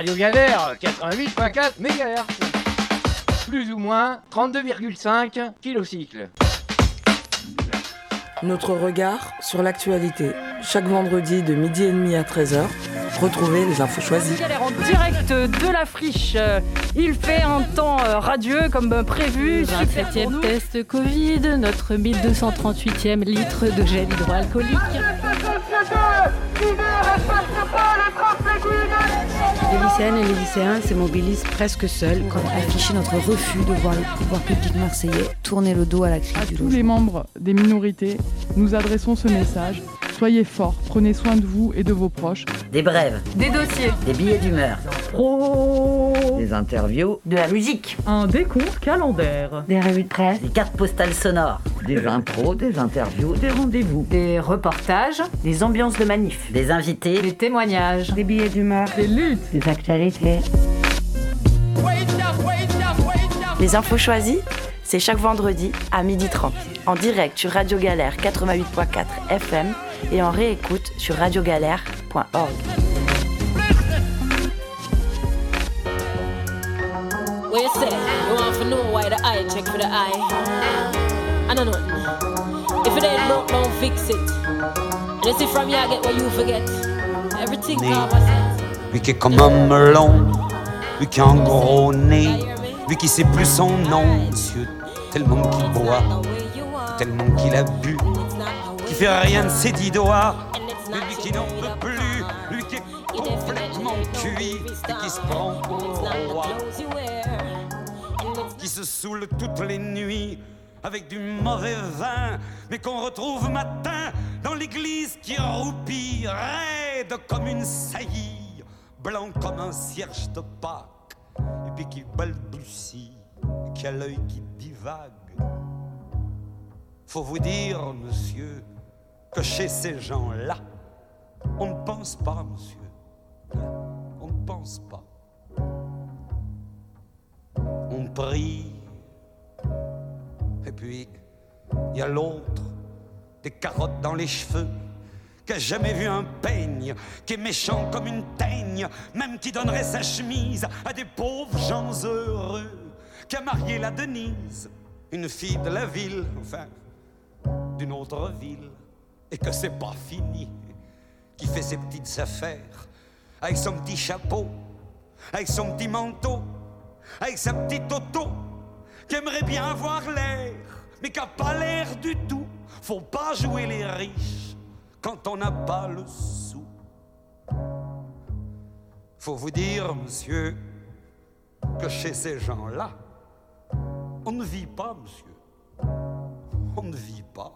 Radio Galère, 88.4 MHz. Plus ou moins 32,5 kilocycles. Notre regard sur l'actualité. Chaque vendredi de 12h30 à 13h, retrouvez les infos choisies. Galère en direct de la friche. Il fait un temps radieux comme prévu. 27e test Covid, notre 1238e litre de gel hydroalcoolique. Les lycéennes et les lycéens se mobilisent presque seuls pour afficher notre refus de voir le pouvoir public marseillais tourner le dos à la crise du logement. À tous les membres des minorités, nous adressons ce message. Soyez forts, prenez soin de vous et de vos proches. Des brèves, Des dossiers, des billets d'humeur, des interviews, De la musique, un décompte calendaire, des revues de presse, des cartes postales sonores, des intros, des interviews, des rendez-vous, des reportages, des ambiances de manif, des invités, des témoignages, des billets d'humeur, des luttes. des actualités. Les infos choisies, c'est chaque vendredi à 12h30, en direct sur Radio Galère 88.4 FM et en réécoute sur radiogalère.org. What you say? You want to know why the eye check for the eye? I don't know. If it ain't broke, don't fix it. And you see from here, I get what you forget. Everything God was said. Lui qui est comme un melon, lui qui a un gros nez, lui qui sait plus son nom, monsieur, tellement qu'il boit, tellement qu'il a bu, qui fait rien de ses 10 doigts, mais lui qui n'en peut plus, lui qui est complètement cuit, et qui se prend pour roi, qui se saoule toutes les nuits avec du mauvais vin, mais qu'on retrouve matin dans l'église qui roupille, raide comme une saillie, blanc comme un cierge de Pâques, et puis qui balbutie, et qui a l'œil qui divague. Faut vous dire, monsieur, que chez ces gens-là, on ne pense pas, monsieur. On ne pense pas. On prie. Et puis, il y a l'autre, des carottes dans les cheveux, qui a jamais vu un peigne, qui est méchant comme une teigne, même qui donnerait sa chemise à des pauvres gens heureux, qui a marié la Denise, une fille de la ville, enfin, d'une autre ville, et que c'est pas fini, qui fait ses petites affaires, avec son petit chapeau, avec son petit manteau, avec sa petite auto, qui aimerait bien avoir l'air, mais qui a pas l'air du tout. Faut pas jouer les riches quand on n'a pas le sou. Faut vous dire, monsieur, que chez ces gens-là, on ne vit pas, monsieur. On ne vit pas.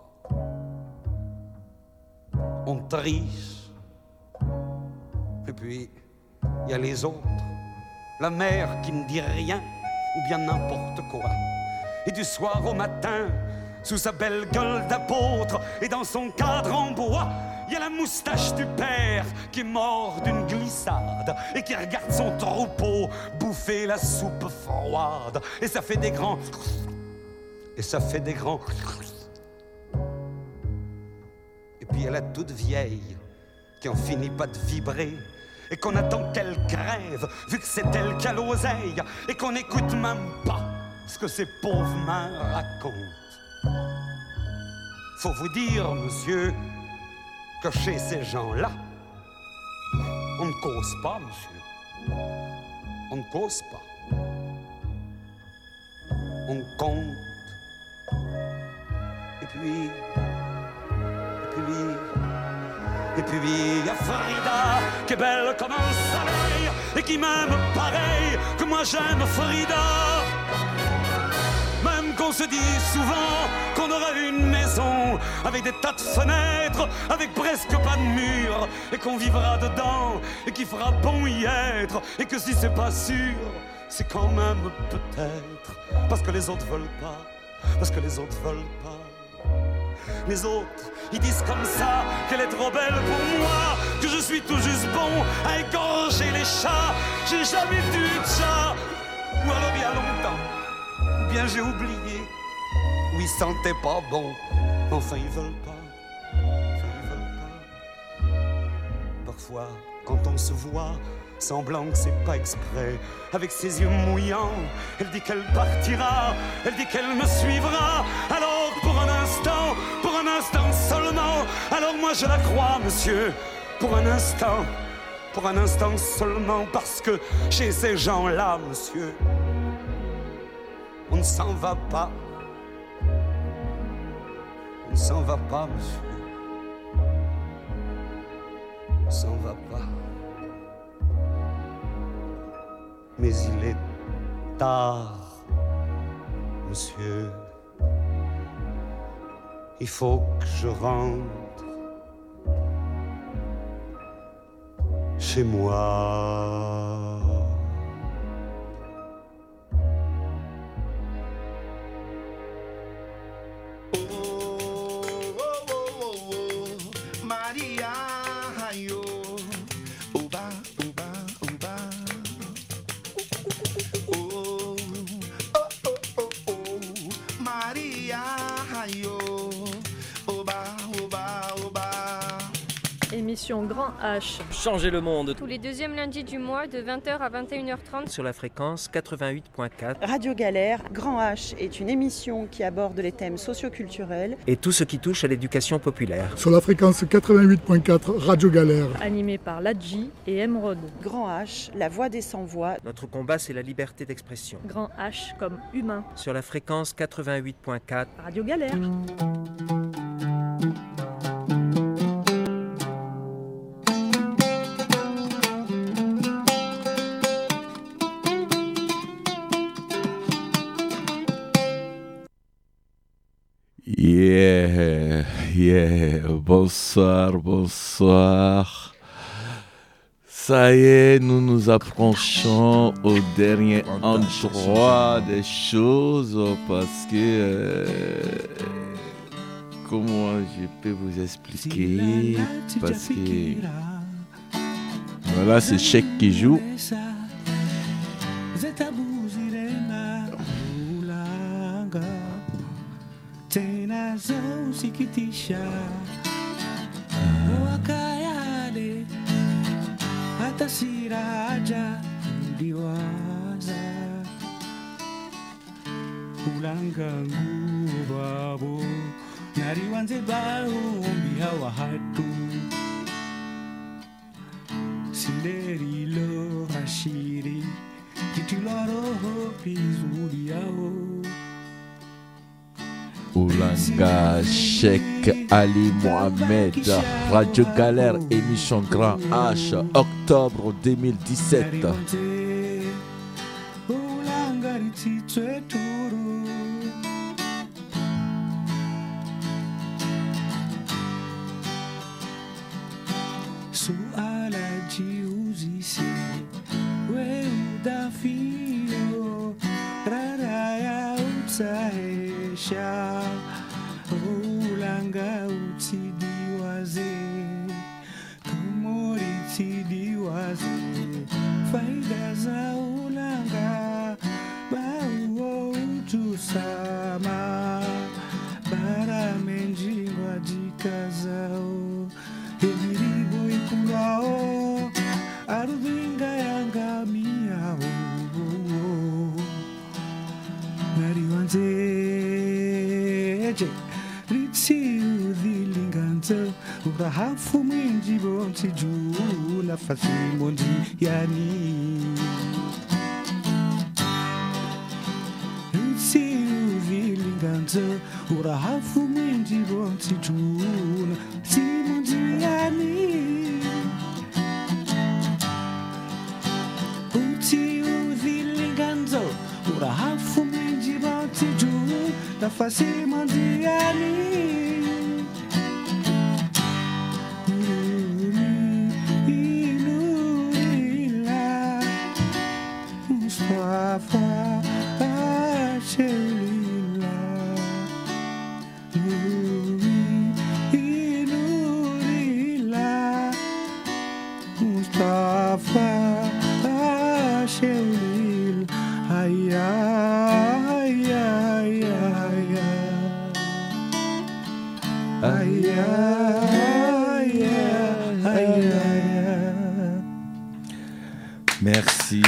On triche. Et puis, il y a les autres. La mère qui ne dit rien, ou bien n'importe quoi. Et du soir au matin, sous sa belle gueule d'apôtre et dans son cadre en bois, il y a la moustache du père qui est mort d'une glissade et qui regarde son troupeau bouffer la soupe froide. Et ça fait des grands... Et ça fait des grands... Et puis il y a la toute vieille qui en finit pas de vibrer et qu'on attend qu'elle crève vu que c'est elle qui a l'oseille et qu'on n'écoute même pas ce que ces pauvres mains racontent. Faut vous dire, monsieur, que chez ces gens-là, on ne cause pas, monsieur. On ne cause pas. On compte. Et puis, il y a Frida, qui est belle comme un soleil, et qui m'aime pareil que moi j'aime Frida. Même qu'on se dit souvent qu'on aura une maison avec des tas de fenêtres, avec presque pas de murs, et qu'on vivra dedans, et qu'il fera bon y être, et que si c'est pas sûr, c'est quand même peut-être, parce que les autres veulent pas, parce que les autres veulent pas. Les autres, ils disent comme ça qu'elle est trop belle pour moi, que je suis tout juste bon à égorger les chats. J'ai jamais vu de chat, ou alors il y a longtemps, ou bien j'ai oublié, ou ils sentaient pas bon. Enfin ils veulent pas, parfois, quand on se voit, semblant que c'est pas exprès, avec ses yeux mouillants, elle dit qu'elle partira, elle dit qu'elle me suivra. Alors pour un instant seulement, alors moi je la crois, monsieur, pour un instant seulement, parce que chez ces gens-là, monsieur, on ne s'en va pas. On ne s'en va pas, monsieur. On ne s'en va pas. Mais il est tard, monsieur. Il faut que je rentre chez moi. Émission Grand H. Changer le monde. Tous les deuxièmes lundis du mois de 20h à 21h30 sur la fréquence 88.4. Radio Galère, Grand H est une émission qui aborde les thèmes socioculturels et tout ce qui touche à l'éducation populaire. Sur la fréquence 88.4, Radio Galère. Animé par Ladji et Emeraude. Grand H, la voix des sans-voix. Notre combat, c'est la liberté d'expression. Grand H comme humain. Sur la fréquence 88.4. Radio Galère. Bonsoir. Ça y est, nous nous approchons au dernier endroit des choses parce que... comment je peux vous expliquer? Parce que... voilà, c'est Cheikh qui joue. Siraja diwaza ulangangu babo nariwanze baumbi hawa hatu sinderilo hashiri kitularo pizuri yao Oulanga, Cheikh Ali Mohamed, Radio Galère, émission Grand H, octobre 2017. Ulanga utidiwaze tumori tidiwaze faida za ulanga bauo utusama bara menjingwa jikazao ebiribo ikungao arubinga yangamiao nariwanze ritsi udhilinganzo urahafu mwinji bonsi juu nafasi mondi yani ritsi udhilinganzo urahafu mwinji bonsi juu nafasi mondi yani uti udhilinganzo urahafu mwinji bonsi juu nafasi mondiani inurila Mustafa Shelila inurila Mustafa Shelila hayya Aya, aya, aya, aya. Merci.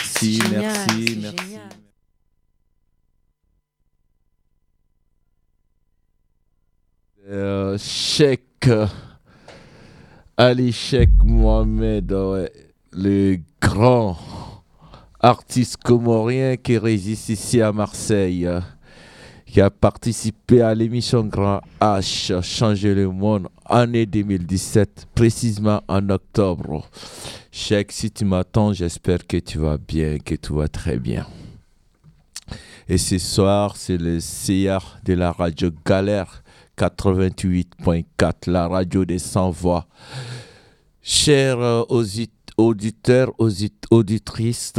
Cheikh Ali Cheikh Mohamed, le grand artiste comorien qui résiste ici à Marseille, qui a participé à l'émission Grand H, Changer le monde, année 2017, précisément en octobre. Cheikh, si tu m'attends, j'espère que tu vas bien, que tout va très bien. Et ce soir, c'est le CR de la radio Galère 88.4, la radio des sans-voix. Chers auditeurs, auditrices,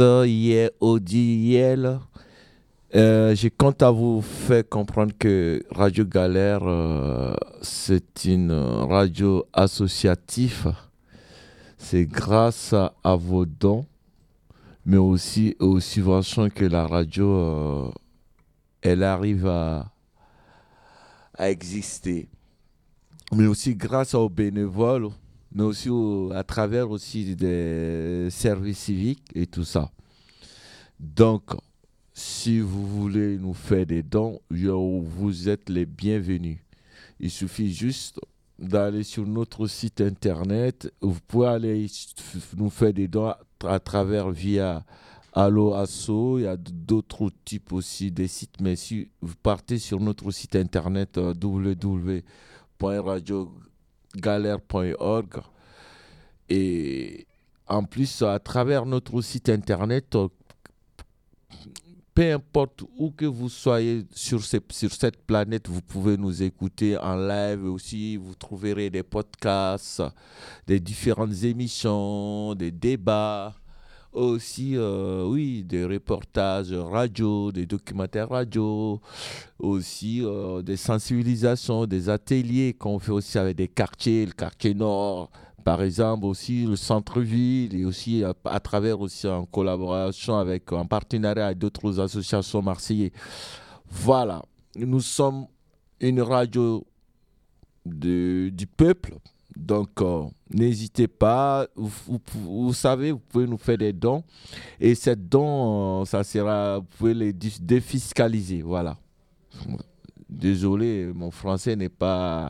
je compte à vous faire comprendre que Radio Galère, c'est une radio associative. C'est grâce à vos dons, mais aussi aux subventions que la radio elle arrive à exister. Mais aussi grâce aux bénévoles, mais aussi à travers aussi des services civiques et tout ça. Donc, si vous voulez nous faire des dons, vous êtes les bienvenus. Il suffit juste d'aller sur notre site internet. Vous pouvez aller nous faire des dons à travers via Allo Asso. Il y a d'autres types aussi des sites, mais si vous partez sur notre site internet www.radiogalère.org, et en plus à travers notre site internet, peu importe où que vous soyez sur cette planète, vous pouvez nous écouter en live aussi. Vous trouverez des podcasts, des différentes émissions, des débats, aussi des reportages radio, des documentaires radio, aussi des sensibilisations, des ateliers qu'on fait aussi avec des quartiers, le quartier nord, par exemple, aussi le centre-ville, et aussi à travers aussi en collaboration en partenariat avec d'autres associations marseillaises. Voilà, nous sommes une radio du peuple, donc n'hésitez pas, vous savez, vous pouvez nous faire des dons, et ces dons, vous pouvez les défiscaliser, voilà. Désolé, mon français n'est pas...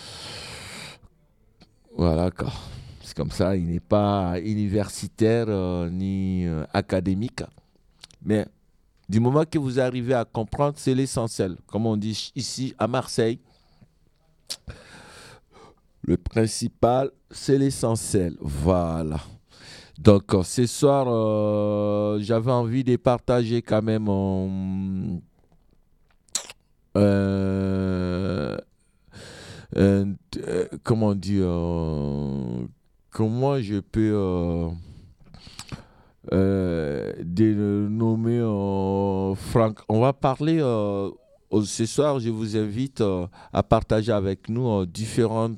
Voilà, c'est comme ça, il n'est pas universitaire ni académique. Mais du moment que vous arrivez à comprendre, c'est l'essentiel. Comme on dit ici à Marseille, le principal, c'est l'essentiel. Voilà. Donc, ce soir, j'avais envie de partager quand même comment dire, comment je peux dénommer Franck. On va parler ce soir, je vous invite à partager avec nous différents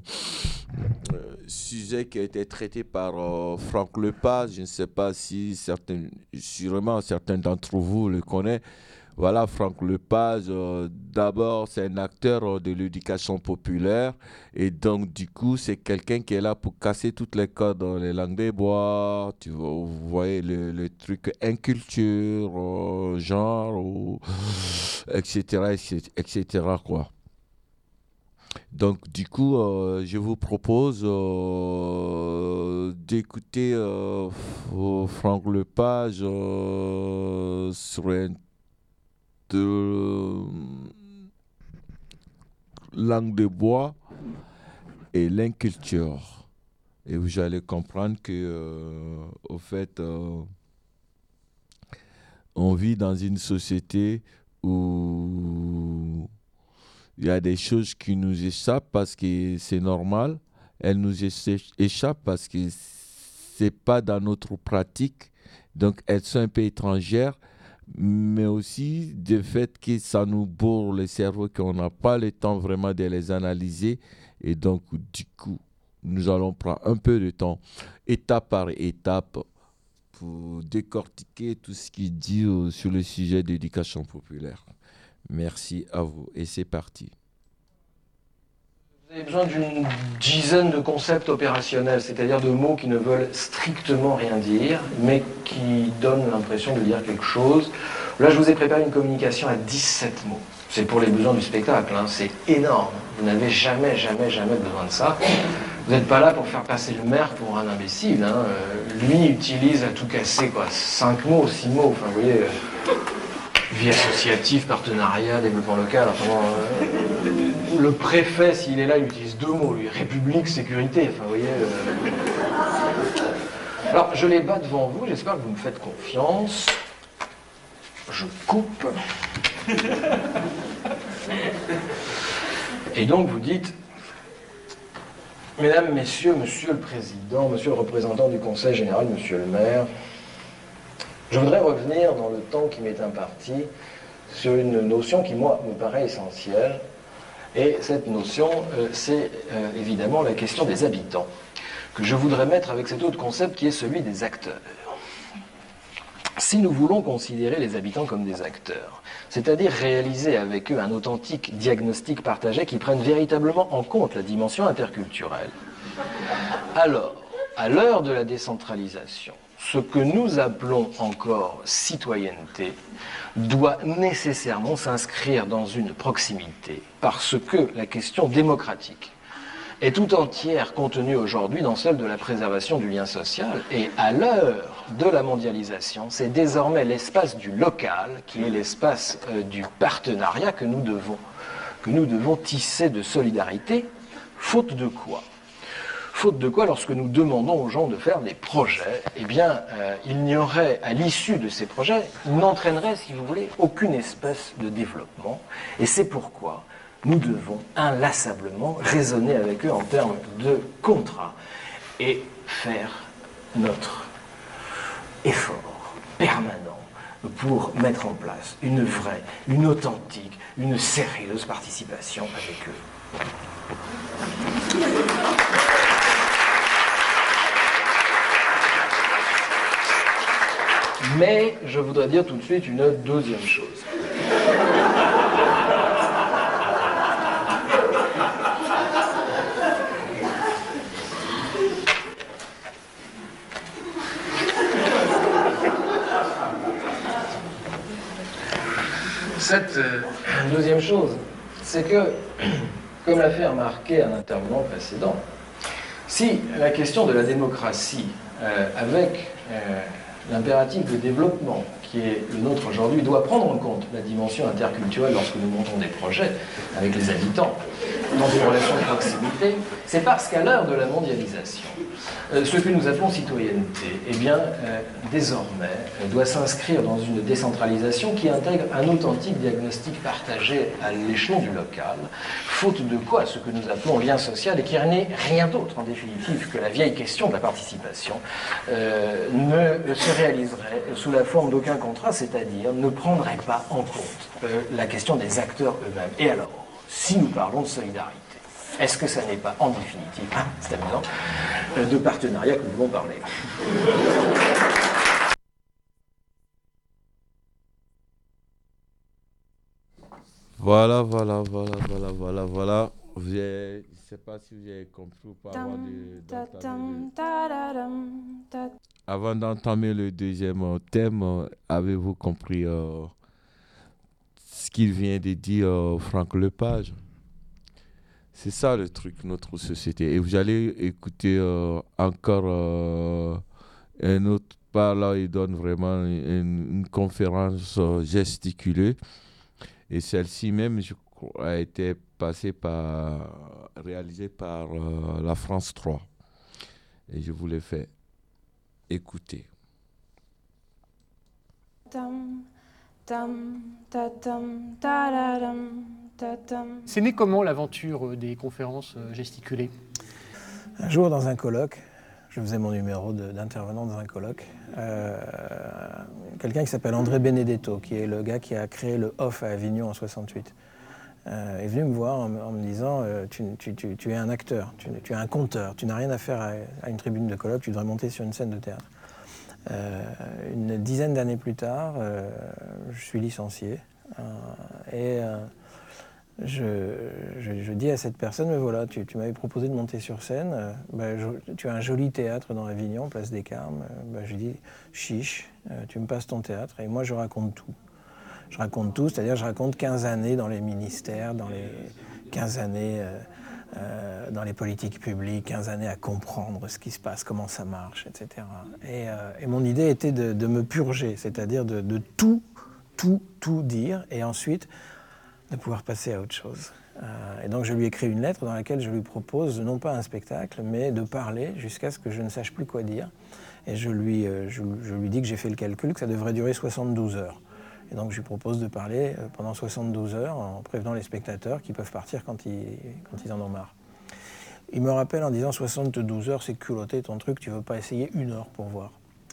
sujets qui ont été traités par Franck Lepage. Je ne sais pas si sûrement certains d'entre vous le connaissent. Voilà, Franck Lepage, d'abord, c'est un acteur de l'éducation populaire. Et donc, du coup, c'est quelqu'un qui est là pour casser toutes les codes dans les langues des bois. Vous voyez le truc inculture, genre, etc., quoi. Donc, du coup, je vous propose d'écouter Franck Lepage sur un de langue de bois et l'inculture. Et vous allez comprendre que, au fait, on vit dans une société où il y a des choses qui nous échappent parce que c'est normal. Elles nous échappent parce que c'est pas dans notre pratique. Donc, elles sont un peu étrangères. Mais aussi du fait que ça nous bourre le cerveau, qu'on n'a pas le temps vraiment de les analyser. Et donc, du coup, nous allons prendre un peu de temps, étape par étape, pour décortiquer tout ce qui dit sur le sujet d'éducation populaire. Merci à vous et c'est parti. Vous avez besoin d'une dizaine de concepts opérationnels, c'est-à-dire de mots qui ne veulent strictement rien dire, mais qui donnent l'impression de dire quelque chose. Là, je vous ai préparé une communication à 17 mots. C'est pour les besoins du spectacle, hein. C'est énorme. Vous n'avez jamais besoin de ça. Vous n'êtes pas là pour faire passer le maire pour un imbécile, hein. Lui utilise à tout casser, quoi, 5 mots, 6 mots, enfin, vous voyez, vie associative, partenariat, développement local, enfin, le préfet, s'il est là, il utilise 2 mots, lui, République, sécurité, enfin, vous voyez. Alors, je les bats devant vous, j'espère que vous me faites confiance. Je coupe. Et donc, vous dites... Mesdames, Messieurs, Monsieur le Président, Monsieur le représentant du Conseil général, Monsieur le maire, je voudrais revenir dans le temps qui m'est imparti sur une notion qui, moi, me paraît essentielle. Et cette notion, c'est évidemment la question des habitants, que je voudrais mettre avec cet autre concept qui est celui des acteurs. Si nous voulons considérer les habitants comme des acteurs, c'est-à-dire réaliser avec eux un authentique diagnostic partagé qui prenne véritablement en compte la dimension interculturelle, alors, à l'heure de la décentralisation, ce que nous appelons encore citoyenneté doit nécessairement s'inscrire dans une proximité, parce que la question démocratique est tout entière contenue aujourd'hui dans celle de la préservation du lien social. Et à l'heure de la mondialisation, c'est désormais l'espace du local qui est l'espace du partenariat que nous devons tisser de solidarité, faute de quoi ? Faute de quoi, lorsque nous demandons aux gens de faire des projets, eh bien, il n'y aurait, à l'issue de ces projets, n'entraînerait, si vous voulez, aucune espèce de développement. Et c'est pourquoi nous devons inlassablement raisonner avec eux en termes de contrat et faire notre effort permanent pour mettre en place une vraie, une authentique, une sérieuse participation avec eux. Mais je voudrais dire tout de suite une deuxième chose. Cette deuxième chose, c'est que, comme l'a fait remarquer un intervenant précédent, si la question de la démocratie, avec l'impératif de développement qui est le nôtre aujourd'hui, doit prendre en compte la dimension interculturelle lorsque nous montons des projets avec les habitants, dans une relation de proximité, c'est parce qu'à l'heure de la mondialisation, ce que nous appelons citoyenneté, eh bien, désormais, doit s'inscrire dans une décentralisation qui intègre un authentique diagnostic partagé à l'échelon du local, faute de quoi ce que nous appelons lien social, et qui n'est rien d'autre, en définitive, que la vieille question de la participation, ne se réaliserait sous la forme d'aucun contrat, c'est-à-dire ne prendrait pas en compte la question des acteurs eux-mêmes. Et alors, si nous parlons de solidarité, est-ce que ça n'est pas, en définitive, c'est amusant, de partenariat que nous voulons parler? Voilà. Je ne sais pas si vous avez compris ou pas avant d'entamer le deuxième thème. Avez-vous compris ce qu'il vient de dire Franck Lepage? C'est ça le truc, notre société. Et vous allez écouter encore un autre part là, il donne vraiment une conférence gesticulée. Et celle-ci même, je crois, a été réalisée par la France 3. Et je vous l'ai fait écouter. C'est né comment l'aventure des conférences gesticulées? Un jour dans un colloque, je faisais mon numéro d'intervenant dans un colloque, quelqu'un qui s'appelle André Benedetto, qui est le gars qui a créé le Off à Avignon en 68, est venu me voir en me disant tu es un acteur, tu es un conteur, tu n'as rien à faire à une tribune de colloque, tu devrais monter sur une scène de théâtre. Une dizaine d'années plus tard, je suis licencié et je dis à cette personne, mais voilà, tu m'avais proposé de monter sur scène, tu as un joli théâtre dans Avignon, place des Carmes, je lui dis, chiche, tu me passes ton théâtre, et moi je raconte tout. Je raconte tout, c'est-à-dire je raconte 15 années dans les ministères, dans les 15 années dans les politiques publiques, 15 années à comprendre ce qui se passe, comment ça marche, etc. Et mon idée était de me purger, c'est-à-dire de tout dire, et ensuite de pouvoir passer à autre chose. Et donc je lui écris une lettre dans laquelle je lui propose non pas un spectacle, mais de parler jusqu'à ce que je ne sache plus quoi dire. Et je lui dis que j'ai fait le calcul, que ça devrait durer 72 heures. Et donc je lui propose de parler pendant 72 heures en prévenant les spectateurs qui peuvent partir quand ils en ont marre. Il me rappelle en disant 72 heures, c'est culotté ton truc, tu veux pas essayer 1 heure pour voir.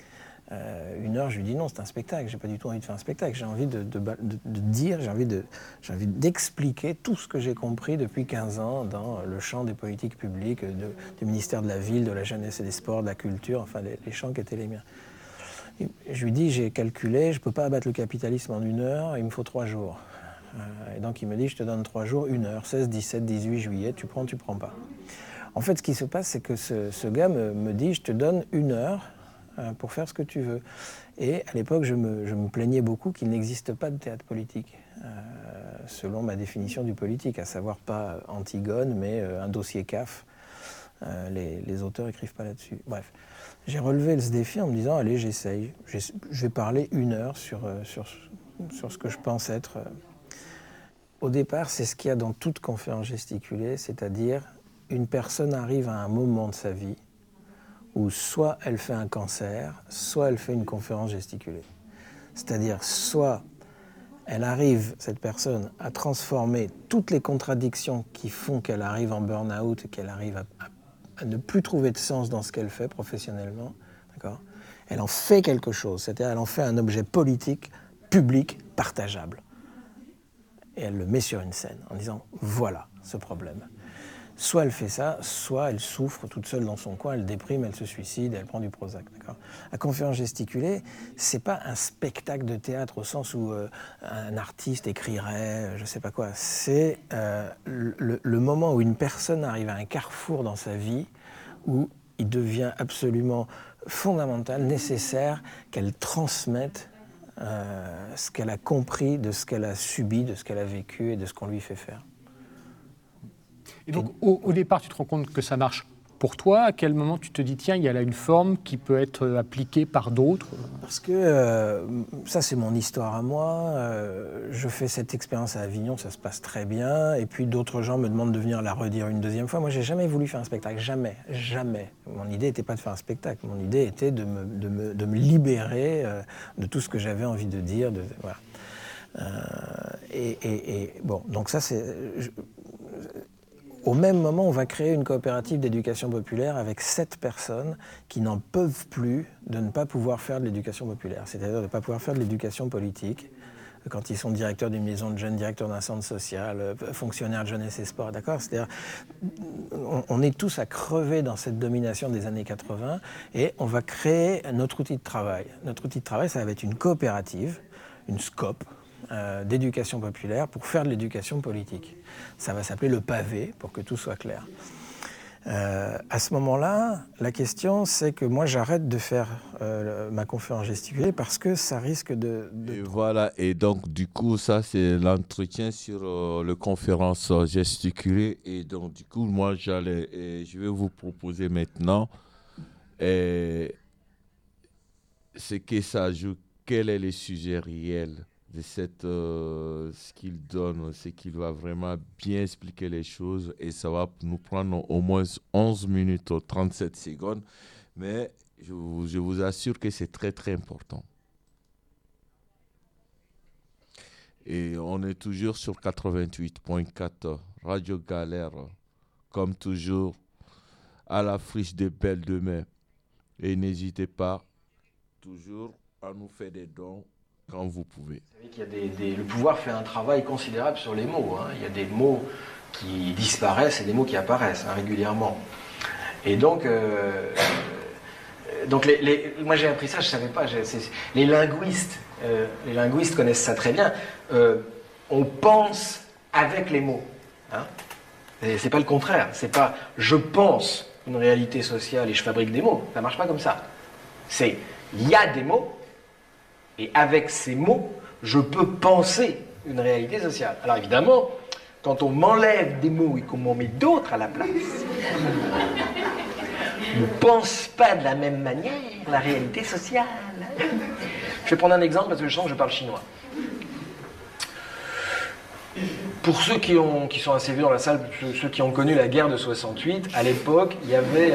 1 heure, je lui dis non, c'est un spectacle, j'ai pas du tout envie de faire un spectacle, j'ai envie de dire, j'ai envie d'expliquer tout ce que j'ai compris depuis 15 ans dans le champ des politiques publiques, du ministère de la Ville, de la Jeunesse et des Sports, de la Culture, enfin les champs qui étaient les miens. Et je lui dis, j'ai calculé, je peux pas abattre le capitalisme en 1 heure, il me faut 3 jours. Et donc il me dit, je te donne 3 jours, 1 heure, 16, 17, 18 juillet, tu prends pas. En fait, ce qui se passe, c'est que ce gars me dit, je te donne 1 heure, pour faire ce que tu veux. Et à l'époque, je me plaignais beaucoup qu'il n'existe pas de théâtre politique, selon ma définition du politique, à savoir pas Antigone, mais un dossier CAF. Les auteurs écrivent pas là-dessus. Bref, j'ai relevé ce défi en me disant, allez, j'essaye. Je vais parler 1 heure sur ce que je pense être. Au départ, c'est ce qu'il y a dans toute conférence gesticulée, c'est-à-dire une personne arrive à un moment de sa vie où soit elle fait un cancer, soit elle fait une conférence gesticulée. C'est-à-dire, soit elle arrive, cette personne, à transformer toutes les contradictions qui font qu'elle arrive en burn-out, qu'elle arrive à ne plus trouver de sens dans ce qu'elle fait professionnellement, d'accord ? Elle en fait quelque chose, c'est-à-dire elle en fait un objet politique, public, partageable. Et elle le met sur une scène en disant, voilà ce problème. Soit elle fait ça, soit elle souffre toute seule dans son coin, elle déprime, elle se suicide, elle prend du Prozac. D'accord ? La conférence gesticulée, c'est pas un spectacle de théâtre au sens où un artiste écrirait, je sais pas quoi. C'est le moment où une personne arrive à un carrefour dans sa vie où il devient absolument fondamental, nécessaire qu'elle transmette ce qu'elle a compris de ce qu'elle a subi, de ce qu'elle a vécu et de ce qu'on lui fait faire. Et donc, au départ, tu te rends compte que ça marche pour toi. À quel moment tu te dis, tiens, il y a là une forme qui peut être appliquée par d'autres ? Parce que ça, c'est mon histoire à moi. Je fais cette expérience à Avignon, ça se passe très bien. Et puis, d'autres gens me demandent de venir la redire une deuxième fois. Moi, j'ai jamais voulu faire un spectacle. Jamais. Jamais. Mon idée n'était pas de faire un spectacle. Mon idée était de me libérer de tout ce que j'avais envie de dire. Voilà. Bon, donc ça, c'est... Au même moment, on va créer une coopérative d'éducation populaire avec 7 personnes qui n'en peuvent plus de ne pas pouvoir faire de l'éducation populaire, c'est-à-dire de ne pas pouvoir faire de l'éducation politique quand ils sont directeurs d'une maison de jeunes, directeurs d'un centre social, fonctionnaires de jeunesse et sport, d'accord ? C'est-à-dire, on est tous à crever dans cette domination des années 80 et on va créer notre outil de travail. Notre outil de travail, ça va être une coopérative, une SCOP, d'éducation populaire pour faire de l'éducation politique. Ça va s'appeler le pavé, pour que tout soit clair. À ce moment-là, la question, c'est que moi, j'arrête de faire ma conférence gesticulée parce que ça risque de... Et voilà, et donc, du coup, ça, c'est l'entretien sur le conférence gesticulée. Et donc, du coup, moi, je vais vous proposer maintenant ce que ça joue, quel est le sujet réel de ce qu'il donne, c'est qu'il va vraiment bien expliquer les choses et ça va nous prendre au moins 11 minutes 37 secondes, mais je vous assure que c'est très très important. Et on est toujours sur 88.4 Radio Galère, comme toujours, à la friche des Belles de Mai. Et n'hésitez pas toujours à nous faire des dons quand vous pouvez. Vous savez qu'il y a le pouvoir fait un travail considérable sur les mots. Hein. Il y a des mots qui disparaissent et des mots qui apparaissent régulièrement. Et donc moi j'ai appris ça, je ne savais pas. Les linguistes connaissent ça très bien. On pense avec les mots. Hein. Et c'est pas le contraire. C'est pas je pense une réalité sociale et je fabrique des mots. Ça marche pas comme ça. C'est il y a des mots et avec ces mots, je peux penser une réalité sociale. Alors évidemment, quand on m'enlève des mots et qu'on m'en met d'autres à la place, on ne pense pas de la même manière la réalité sociale. Je vais prendre un exemple parce que je sens que je parle chinois. Pour ceux qui sont assez vieux dans la salle, ceux qui ont connu la guerre de 68, à l'époque, il y avait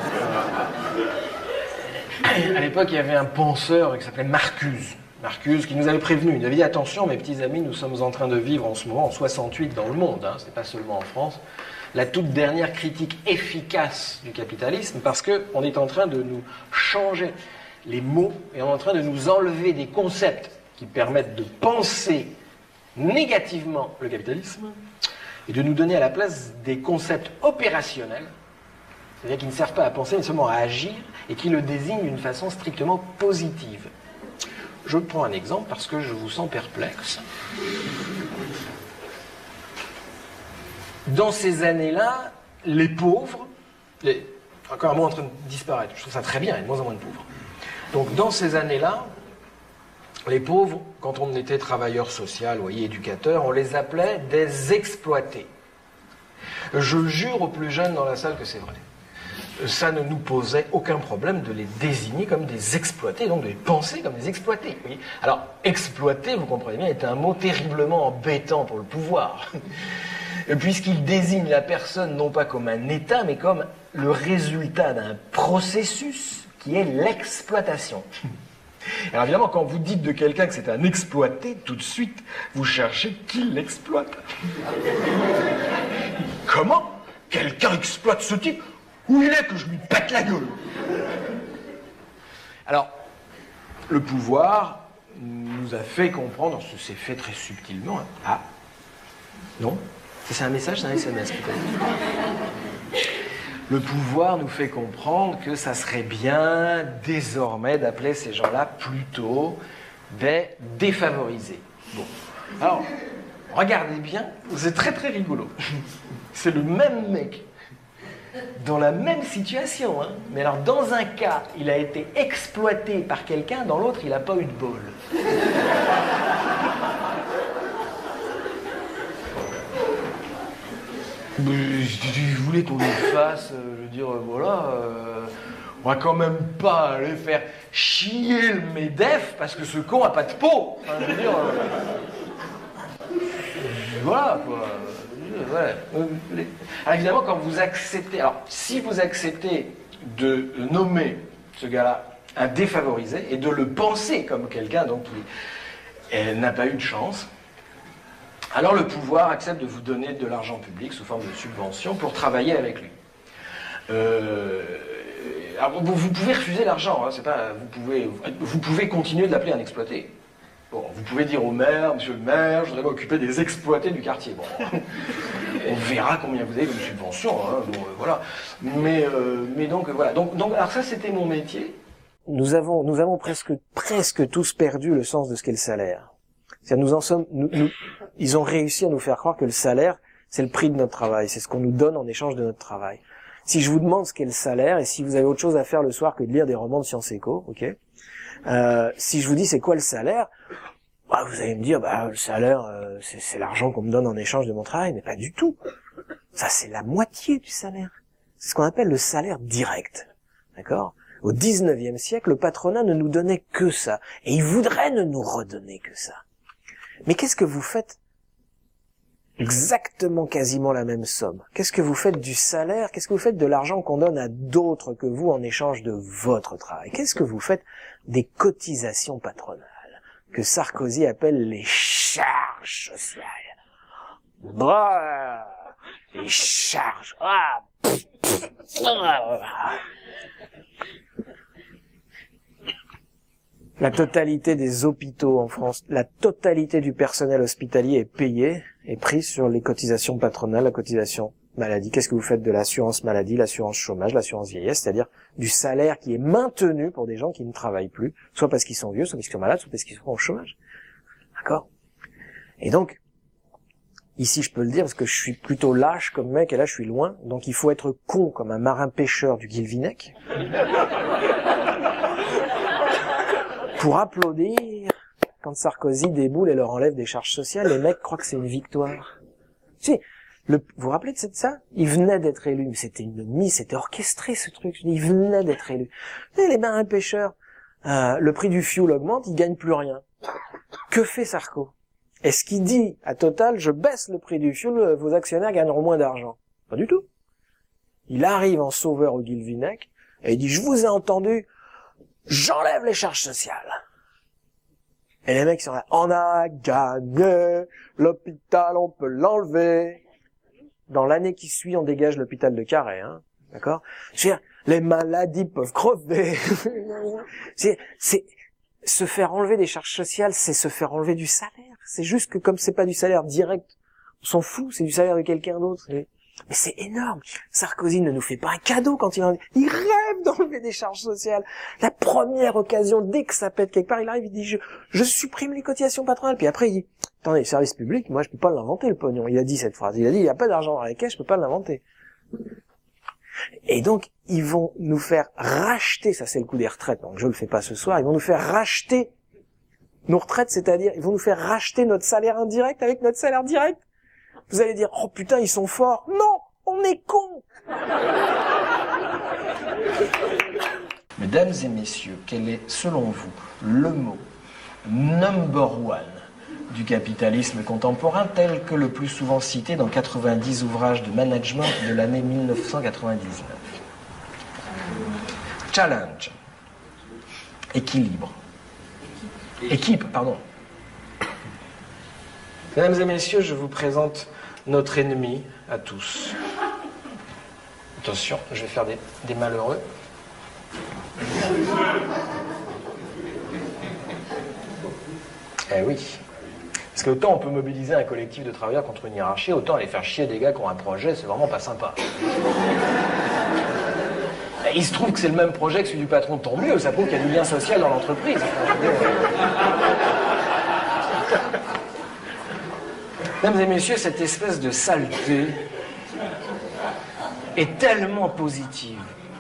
un penseur qui s'appelait Marcuse. Marcuse qui nous avait prévenu. Il avait dit attention mes petits amis, nous sommes en train de vivre en ce moment en 68 dans le monde, hein, ce n'est pas seulement en France, la toute dernière critique efficace du capitalisme parce qu'on est en train de nous changer les mots et on est en train de nous enlever des concepts qui permettent de penser négativement le capitalisme et de nous donner à la place des concepts opérationnels, c'est-à-dire qui ne servent pas à penser mais seulement à agir et qui le désignent d'une façon strictement positive. Je prends un exemple parce que je vous sens perplexe. Dans ces années-là, les pauvres, encore un mot en train de disparaître, je trouve ça très bien, il y a de moins en moins de pauvres. Donc dans ces années-là, les pauvres, quand on était travailleur social, voyez, éducateur, on les appelait des exploités. Je jure aux plus jeunes dans la salle que c'est vrai. Ça ne nous posait aucun problème de les désigner comme des exploités, donc de les penser comme des exploités. Oui. Alors, exploiter, vous comprenez bien, est un mot terriblement embêtant pour le pouvoir, puisqu'il désigne la personne non pas comme un état, mais comme le résultat d'un processus qui est l'exploitation. Alors évidemment, quand vous dites de quelqu'un que c'est un exploité, tout de suite, vous cherchez qui l'exploite. Comment quelqu'un exploite ce type? Où il est que je lui pète la gueule? Alors, le pouvoir nous a fait comprendre, ça s'est fait très subtilement. Ah, non? C'est un message, c'est un SMS peut-être. Le pouvoir nous fait comprendre que ça serait bien désormais d'appeler ces gens-là plutôt des défavorisés. Bon, alors, regardez bien, c'est très très rigolo. C'est le même mec. Dans la même situation, hein. Mais alors dans un cas, il a été exploité par quelqu'un, dans l'autre, il n'a pas eu de bol. Je voulais qu'on le fasse, je veux dire, voilà, on va quand même pas aller faire chier le MEDEF parce que ce con a pas de peau. Enfin, je veux dire, voilà quoi. Voilà. Alors évidemment, quand vous acceptez, alors si vous acceptez de nommer ce gars-là un défavorisé et de le penser comme quelqu'un donc qui n'a pas eu de chance, alors le pouvoir accepte de vous donner de l'argent public sous forme de subvention pour travailler avec lui. Alors vous pouvez refuser l'argent, hein, c'est pas, vous pouvez continuer de l'appeler un exploité. Bon, vous pouvez dire au maire, monsieur le maire, je voudrais m'occuper des exploités du quartier. Bon, on verra combien vous avez comme subvention, hein, bon, voilà. Mais donc voilà. Donc alors ça c'était mon métier. Nous avons presque tous perdu le sens de ce qu'est le salaire. C'est-à-dire ils ont réussi à nous faire croire que le salaire, c'est le prix de notre travail, c'est ce qu'on nous donne en échange de notre travail. Si je vous demande ce qu'est le salaire, et si vous avez autre chose à faire le soir que de lire des romans de sciences éco, ok, si je vous dis c'est quoi le salaire, bah, vous allez me dire le salaire c'est l'argent qu'on me donne en échange de mon travail, mais pas du tout. Ça c'est la moitié du salaire. C'est ce qu'on appelle le salaire direct. D'accord ? Au 19e siècle, le patronat ne nous donnait que ça, et il voudrait ne nous redonner que ça. Mais qu'est-ce que vous faites? Exactement quasiment la même somme. Qu'est-ce que vous faites du salaire? Qu'est-ce que vous faites de l'argent qu'on donne à d'autres que vous en échange de votre travail? Qu'est-ce que vous faites des cotisations patronales que Sarkozy appelle les charges sociales? Bah, les charges. La totalité des hôpitaux en France, la totalité du personnel hospitalier est prise sur les cotisations patronales, la cotisation maladie. Qu'est-ce que vous faites de l'assurance maladie, l'assurance chômage, l'assurance vieillesse, c'est-à-dire du salaire qui est maintenu pour des gens qui ne travaillent plus, soit parce qu'ils sont vieux, soit parce qu'ils sont malades, soit parce qu'ils sont au chômage. D'accord ? Et donc, Ici, je peux le dire parce que je suis plutôt lâche comme mec et là, je suis loin. Donc, il faut être con comme un marin pêcheur du Guilvinec pour applaudir quand Sarkozy déboule et leur enlève des charges sociales. Les mecs croient que c'est une victoire. Tu sais, vous vous rappelez de ça? Il venait d'être élu. C'était orchestré ce truc. Il venait d'être élu. Et les marins pêcheurs, le prix du fioul augmente, ils gagnent plus rien. Que fait Sarko? Est-ce qu'il dit à Total, je baisse le prix du fioul, vos actionnaires gagneront moins d'argent? Pas du tout. Il arrive en sauveur au Guilvinec et il dit, je vous ai entendu, j'enlève les charges sociales. Et les mecs sont là, on a gagné, l'hôpital on peut l'enlever. Dans l'année qui suit, on dégage l'hôpital de Carhaix, hein, d'accord? C'est-à-dire, les maladies peuvent crever. c'est se faire enlever des charges sociales, c'est se faire enlever du salaire. C'est juste que comme c'est pas du salaire direct, on s'en fout, c'est du salaire de quelqu'un d'autre. Mais c'est énorme. Sarkozy ne nous fait pas un cadeau quand il rêve d'enlever des charges sociales. La première occasion, dès que ça pète quelque part, il arrive, il dit je supprime les cotisations patronales. Puis après il dit attendez, le service public, moi je peux pas l'inventer le pognon. Il a dit cette phrase. Il a dit il y a pas d'argent dans les caisses, je peux pas l'inventer. Et donc, ils vont nous faire racheter, ça c'est le coup des retraites, donc je le fais pas ce soir, ils vont nous faire racheter nos retraites, c'est-à-dire, ils vont nous faire racheter notre salaire indirect avec notre salaire direct. Vous allez dire, oh putain, ils sont forts. Non, on est cons. Mesdames et messieurs, quel est, selon vous, le mot number one du capitalisme contemporain tel que le plus souvent cité dans 90 ouvrages de management de l'année 1999. Challenge. Équilibre. Équipe, pardon. Mesdames et messieurs, je vous présente notre ennemi à tous. Attention, je vais faire des malheureux. Eh oui. Parce que autant on peut mobiliser un collectif de travailleurs contre une hiérarchie, autant aller faire chier des gars qui ont un projet, c'est vraiment pas sympa. Et il se trouve que c'est le même projet que celui du patron, tant mieux, ça prouve qu'il y a du lien social dans l'entreprise. Mesdames et messieurs, cette espèce de saleté est tellement positive,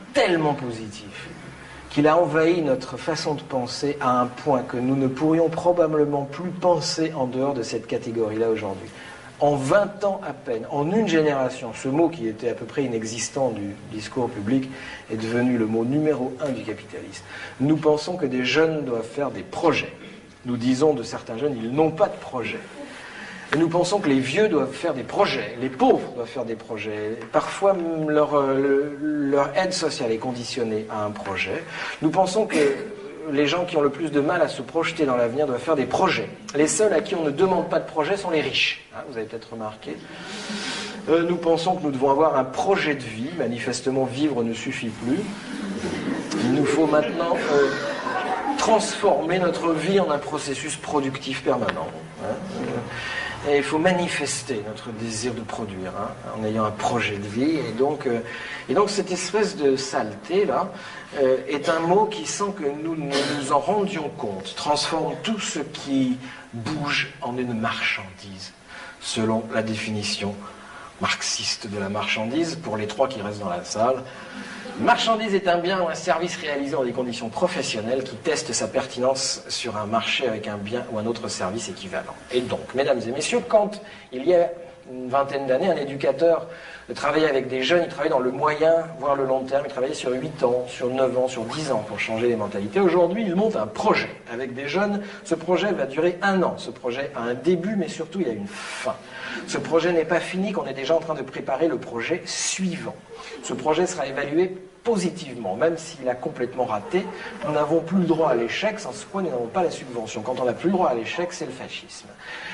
qu'il a envahi notre façon de penser à un point que nous ne pourrions probablement plus penser en dehors de cette catégorie-là aujourd'hui. En 20 ans à peine, en une génération, ce mot qui était à peu près inexistant du discours public est devenu le mot numéro 1 du capitalisme. Nous pensons que des jeunes doivent faire des projets. Nous disons de certains jeunes, ils n'ont pas de projet. Et nous pensons que les vieux doivent faire des projets, les pauvres doivent faire des projets. Parfois, leur aide sociale est conditionnée à un projet. Nous pensons que les gens qui ont le plus de mal à se projeter dans l'avenir doivent faire des projets. Les seuls à qui on ne demande pas de projet sont les riches. Hein, vous avez peut-être remarqué. Nous pensons que nous devons avoir un projet de vie. Manifestement, vivre ne suffit plus. Il nous faut maintenant transformer notre vie en un processus productif permanent. Hein. Et il faut manifester notre désir de produire, hein, en ayant un projet de vie. Et donc cette espèce de saleté-là est un mot qui, sans que nous nous en rendions compte, transforme tout ce qui bouge en une marchandise, selon la définition marxiste de la marchandise, pour les trois qui restent dans la salle. Marchandise est un bien ou un service réalisé dans des conditions professionnelles qui testent sa pertinence sur un marché avec un bien ou un autre service équivalent. Et donc, mesdames et messieurs, quand il y a une vingtaine d'années, un éducateur travaillait avec des jeunes, il travaillait dans le moyen, voire le long terme, il travaillait sur 8 ans, sur 9 ans, sur 10 ans pour changer les mentalités. Aujourd'hui, il monte un projet avec des jeunes. Ce projet va durer 1 an. Ce projet a un début, mais surtout, il a une fin. Ce projet n'est pas fini, qu'on est déjà en train de préparer le projet suivant. Ce projet sera évalué positivement, même s'il a complètement raté. Nous n'avons plus le droit à l'échec, sans quoi nous n'avons pas la subvention. Quand on n'a plus le droit à l'échec, c'est le fascisme.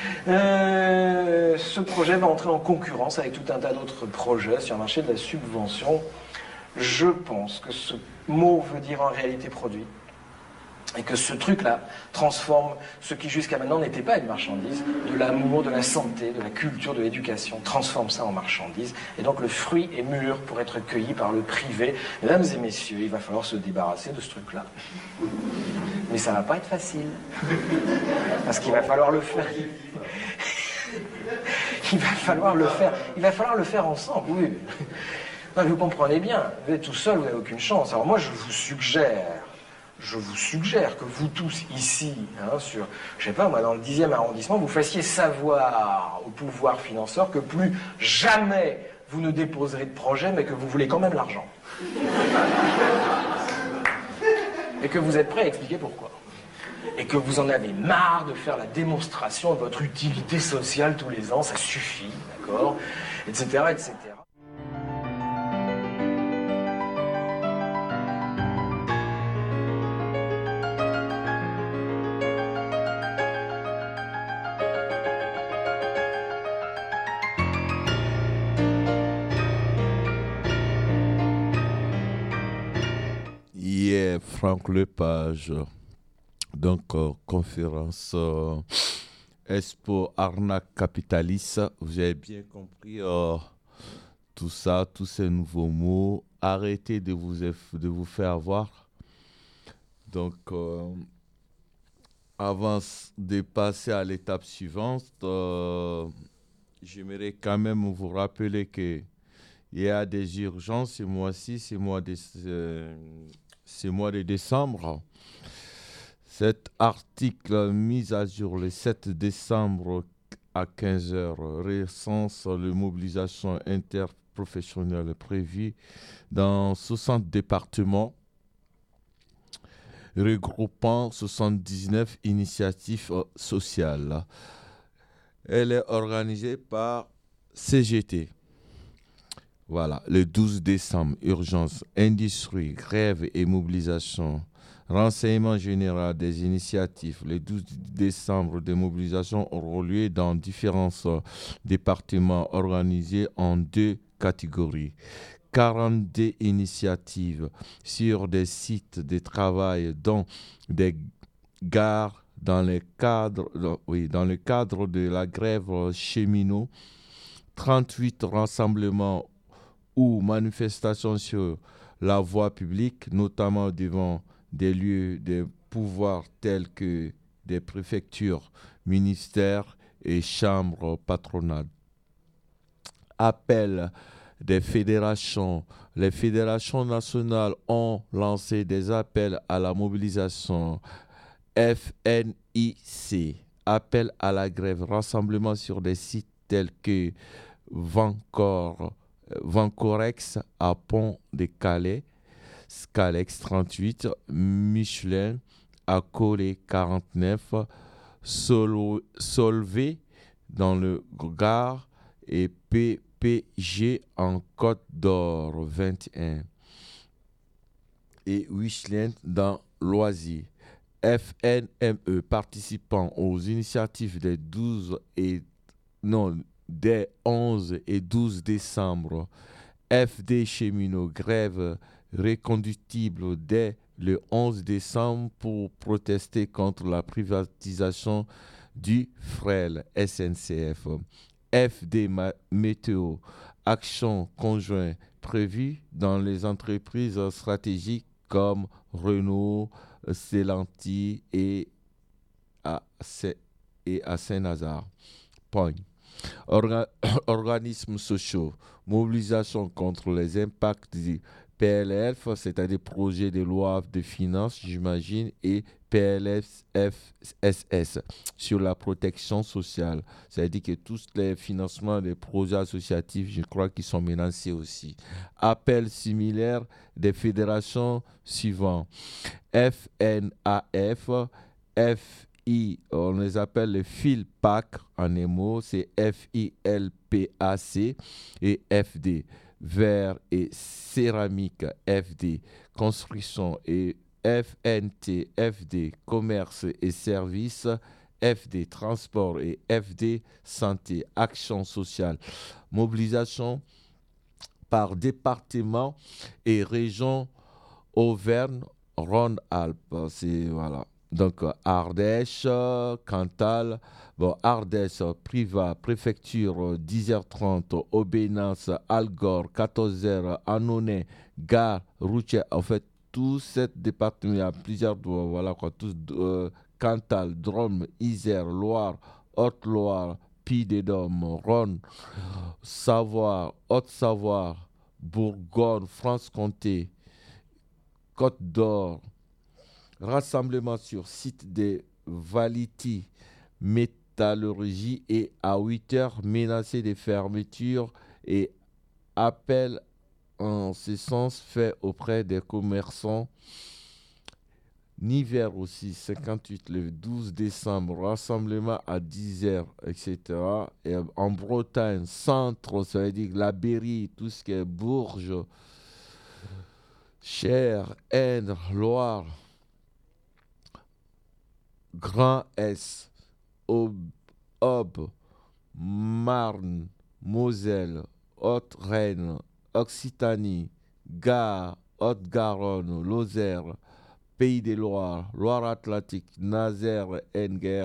Ce projet va entrer en concurrence avec tout un tas d'autres projets sur le marché de la subvention. Je pense que ce mot veut dire en réalité produit. Et que ce truc-là transforme ce qui jusqu'à maintenant n'était pas une marchandise, de l'amour, de la santé, de la culture, de l'éducation, transforme ça en marchandise. Et donc le fruit est mûr pour être cueilli par le privé. Mesdames et messieurs, il va falloir se débarrasser de ce truc-là. Mais ça va pas être facile. Parce qu'il va falloir le faire. Il va falloir le faire ensemble, oui. Non, vous comprenez bien, vous êtes tout seul, vous n'avez aucune chance. Alors moi, je vous suggère que vous tous ici, sur, je sais pas moi, dans le 10e arrondissement, vous fassiez savoir au pouvoir financeur que plus jamais vous ne déposerez de projet, mais que vous voulez quand même l'argent. Et que vous êtes prêt à expliquer pourquoi. Et que vous en avez marre de faire la démonstration de votre utilité sociale tous les ans, ça suffit, d'accord, etc., etc. Franck Lepage, donc conférence Expo Arnaque Capitaliste. Vous avez bien compris tout ça, tous ces nouveaux mots. Arrêtez de vous faire avoir. Donc, avant de passer à l'étape suivante, j'aimerais quand même vous rappeler qu'il y a des urgences ce mois-ci, ce mois de décembre. Cet article mis à jour le 7 décembre à 15h recense les mobilisations interprofessionnelles prévues dans 60 départements, regroupant 79 initiatives sociales. Elle est organisée par CGT. Voilà, le 12 décembre, urgence, industrie, grève et mobilisation. Renseignement général des initiatives. Le 12 décembre, des mobilisations auront lieu dans différents départements organisés en 2 catégories. 42 initiatives sur des sites de travail, dont des gares dans le cadre de la grève cheminot. 38 rassemblements ou manifestations sur la voie publique, notamment devant des lieux de pouvoir tels que des préfectures, ministères et chambres patronales. Appel des fédérations. Les fédérations nationales ont lancé des appels à la mobilisation. FNIC, appel à la grève, rassemblement sur des sites tels que Vancorex à Pont de Calais, Scalex 38, Michelin à Collet 49, Solvay dans le Gard et PPG en Côte d'Or 21 et Michelin dans l'Oisy. FNME participant aux initiatives des 11 et 12 décembre. FD Cheminot, grève reconductible dès le 11 décembre pour protester contre la privatisation du frêle SNCF. FD Météo, action conjointe prévue dans les entreprises stratégiques comme Renault, Stellantis et à Saint-Nazaire. Point. Organismes sociaux, mobilisation contre les impacts du PLF, c'est-à-dire projet de loi de finances, j'imagine, et PLFSS sur la protection sociale. C'est-à-dire que tous les financements des projets associatifs, je crois qu'ils sont menacés aussi. Appel similaire des fédérations suivantes. FNAF, on les appelle les FILPAC en émo, c'est FILPAC et FD. Verre et céramique, FD. Construction et FNT, FD. Commerce et services, FD. Transport et FD. Santé, action sociale. Mobilisation par département et région Auvergne-Rhône-Alpes. C'est voilà. Donc, Ardèche, Cantal, Ardèche, Privas, Préfecture, 10h30, Aubenas, Algor, 14h, Annonay, Gare, Routière. En fait, tout ce département, il y a plusieurs, voilà quoi, tous, Cantal, Drôme, Isère, Loire, Haute-Loire, Pays des Dômes, Rhône, Savoie, Haute-Savoie, Bourgogne, France-Comté, Côte d'Or, rassemblement sur site des Valiti Métallurgie et à 8 heures menacé de fermeture et appel en ce sens fait auprès des commerçants. Niver aussi, 58, le 12 décembre, rassemblement à 10h, etc. Et en Bretagne, centre, ça veut dire la Berry, tout ce qui est Bourges, Cher, Indre, Loire, Grand Est, Aube, Marne, Moselle, Haute-Rhône, Occitanie, Gard, Haute-Garonne, Lozère, Pays des Loire, Loire-Atlantique, Nazaire, Enguerre,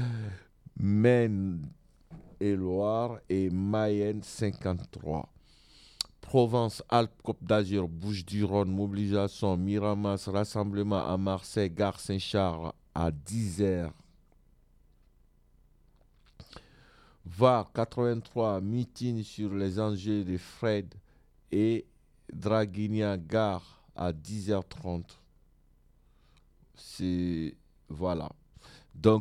Maine et Loire et Mayenne 53. Provence, Alpes, Côte d'Azur, Bouches-du-Rhône, mobilisation, Miramas, rassemblement à Marseille, Gare Saint-Charles à 10h. Var 83, meeting sur les enjeux de Fred et Draguignan Gare à 10h30. C'est voilà. Donc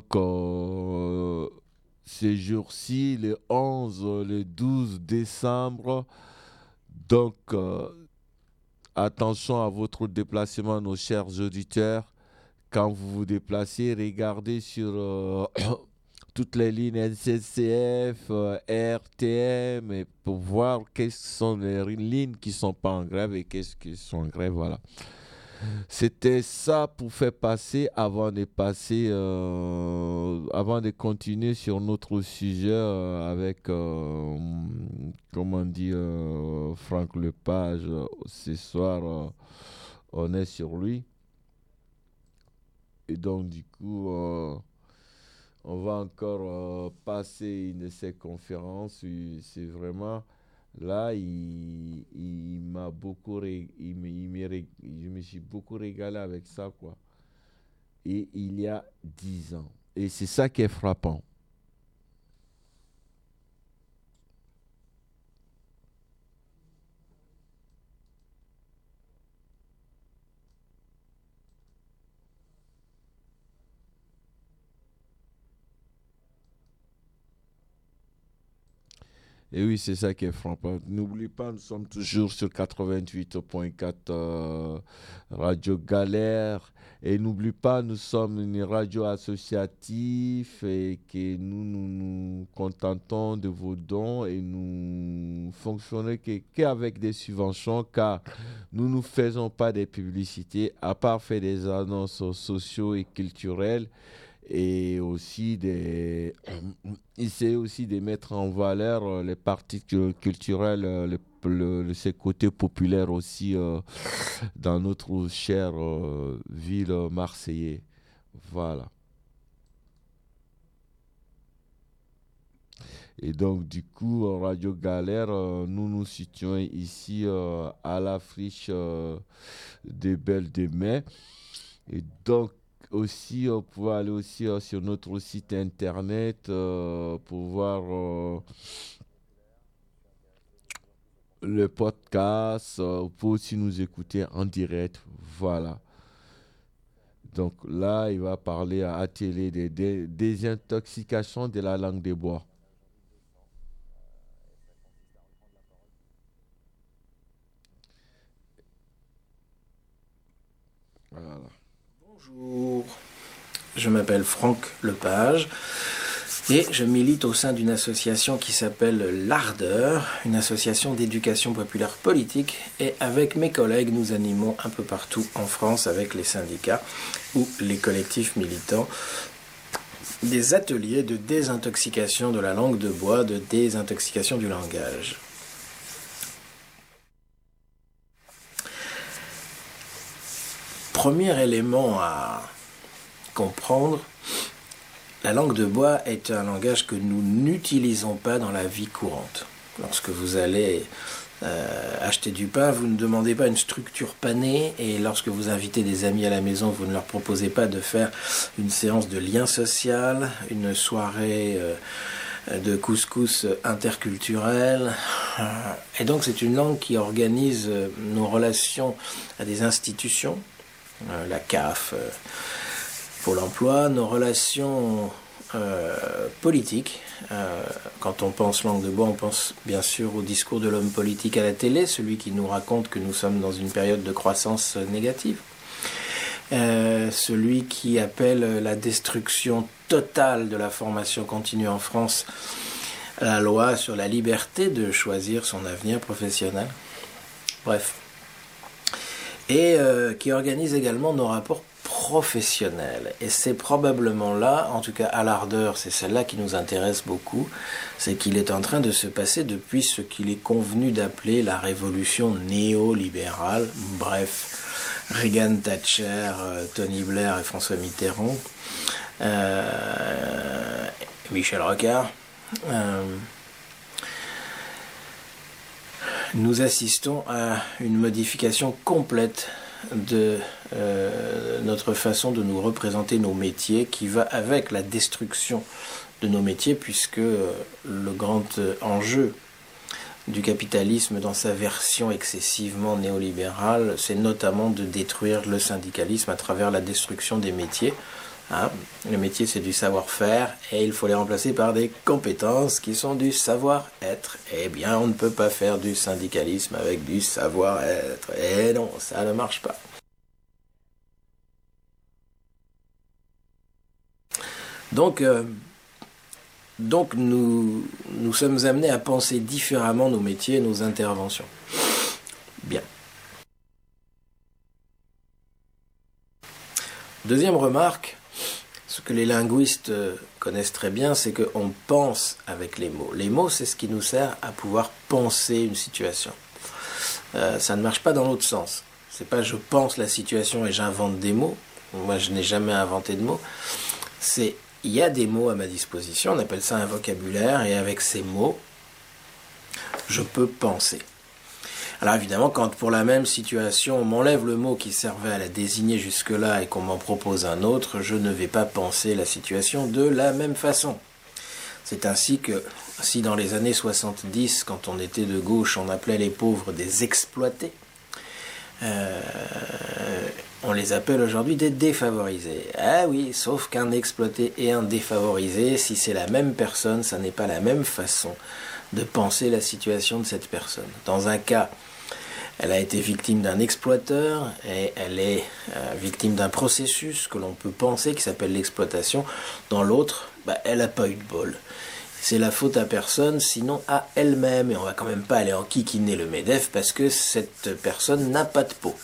ces jours-ci, le 11, le 12 décembre, donc attention à votre déplacement, nos chers auditeurs. Quand vous vous déplacez, regardez sur toutes les lignes NCCF, RTM, et pour voir quelles sont les lignes qui ne sont pas en grève et qu'est-ce qui sont en grève, voilà. C'était ça pour faire passer avant de continuer sur notre sujet avec, comment on dit, Franck Lepage. Ce soir, on est sur lui. Et donc, du coup, on va encore passer une de ces conférences. C'est vraiment... Là, il m'a beaucoup, je me suis beaucoup régalé avec ça, quoi. Et il y a 10 ans. Et c'est ça qui est frappant. Et oui, c'est ça qui est frappant. N'oublie pas, nous sommes toujours sur 88.4 Radio Galère. Et n'oublie pas, nous sommes une radio associative et que nous contentons de vos dons et nous fonctionnons qu'avec des subventions, car nous ne faisons pas des publicités, à part faire des annonces sociaux et culturelles. Et aussi essayer aussi de mettre en valeur les parties culturelles, ces côtés populaires aussi dans notre chère ville marseillaise. Voilà. Et donc, du coup, Radio Galère, nous nous situons ici à la friche des Belles de Mai. Et donc, aussi, vous pouvez aller aussi sur notre site internet pour voir le podcast. Vous pouvez aussi nous écouter en direct. Voilà. Donc là, il va parler à Atelier des désintoxications de la langue des bois. Voilà. Bonjour, je m'appelle Franck Lepage et je milite au sein d'une association qui s'appelle l'Ardeur, une association d'éducation populaire politique, et avec mes collègues nous animons un peu partout en France avec les syndicats ou les collectifs militants des ateliers de désintoxication de la langue de bois, de désintoxication du langage. Premier élément à comprendre, la langue de bois est un langage que nous n'utilisons pas dans la vie courante. Lorsque vous allez acheter du pain, vous ne demandez pas une structure panée, et lorsque vous invitez des amis à la maison, vous ne leur proposez pas de faire une séance de lien social, une soirée de couscous interculturel. Et donc c'est une langue qui organise nos relations à des institutions, la CAF, Pôle emploi, nos relations politiques. Quand on pense langue de bois, on pense bien sûr au discours de l'homme politique à la télé, celui qui nous raconte que nous sommes dans une période de croissance négative. Celui qui appelle la destruction totale de la formation continue en France, la loi sur la liberté de choisir son avenir professionnel. Bref. Et qui organise également nos rapports professionnels. Et c'est probablement là, en tout cas à l'Ardeur, c'est celle-là qui nous intéresse beaucoup, c'est qu'il est en train de se passer depuis ce qu'il est convenu d'appeler la révolution néolibérale. Bref, Reagan, Thatcher, Tony Blair et François Mitterrand, Michel Rocard. Nous assistons à une modification complète de notre façon de nous représenter nos métiers, qui va avec la destruction de nos métiers, puisque le grand enjeu du capitalisme dans sa version excessivement néolibérale, c'est notamment de détruire le syndicalisme à travers la destruction des métiers. Hein, le métier, c'est du savoir-faire et il faut les remplacer par des compétences qui sont du savoir-être. Eh bien, on ne peut pas faire du syndicalisme avec du savoir-être. Et non, ça ne marche pas. Donc nous sommes amenés à penser différemment nos métiers et nos interventions. Bien. Deuxième remarque, ce que les linguistes connaissent très bien, c'est qu'on pense avec les mots. Les mots, c'est ce qui nous sert à pouvoir penser une situation. Ça ne marche pas dans l'autre sens. C'est pas je pense la situation et j'invente des mots. Moi, je n'ai jamais inventé de mots. C'est il y a des mots à ma disposition, on appelle ça un vocabulaire, et avec ces mots, je peux penser. Alors évidemment, quand pour la même situation, on m'enlève le mot qui servait à la désigner jusque-là et qu'on m'en propose un autre, je ne vais pas penser la situation de la même façon. C'est ainsi que, si dans les années 70, quand on était de gauche, on appelait les pauvres des exploités, on les appelle aujourd'hui des défavorisés. Ah oui, sauf qu'un exploité et un défavorisé, si c'est la même personne, ça n'est pas la même façon de penser la situation de cette personne. Dans un cas, elle a été victime d'un exploiteur et elle est victime d'un processus que l'on peut penser qui s'appelle l'exploitation. Dans l'autre, elle n'a pas eu de bol. C'est la faute à personne, sinon à elle-même. Et on va quand même pas aller enquiquiner le MEDEF parce que cette personne n'a pas de peau.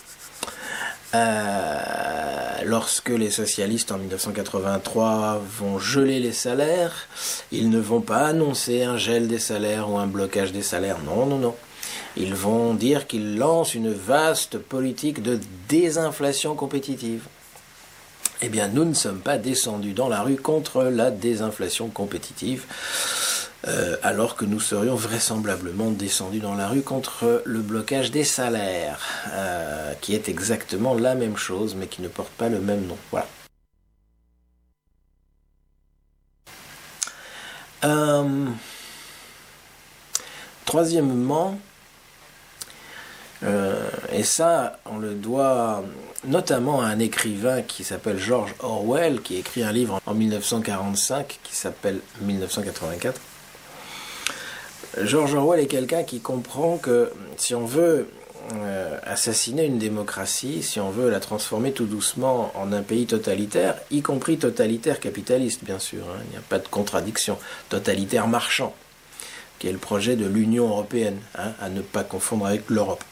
Lorsque les socialistes en 1983 vont geler les salaires, ils ne vont pas annoncer un gel des salaires ou un blocage des salaires. Non, non, non. Ils vont dire qu'ils lancent une vaste politique de désinflation compétitive. Eh bien, nous ne sommes pas descendus dans la rue contre la désinflation compétitive, alors que nous serions vraisemblablement descendus dans la rue contre le blocage des salaires, qui est exactement la même chose, mais qui ne porte pas le même nom. Voilà. Troisièmement, et ça, on le doit notamment à un écrivain qui s'appelle George Orwell, qui écrit un livre en 1945 qui s'appelle 1984. George Orwell est quelqu'un qui comprend que si on veut assassiner une démocratie, si on veut la transformer tout doucement en un pays totalitaire, y compris totalitaire capitaliste bien sûr, hein, il n'y a pas de contradiction, totalitaire marchand, qui est le projet de l'Union européenne, hein, à ne pas confondre avec l'Europe.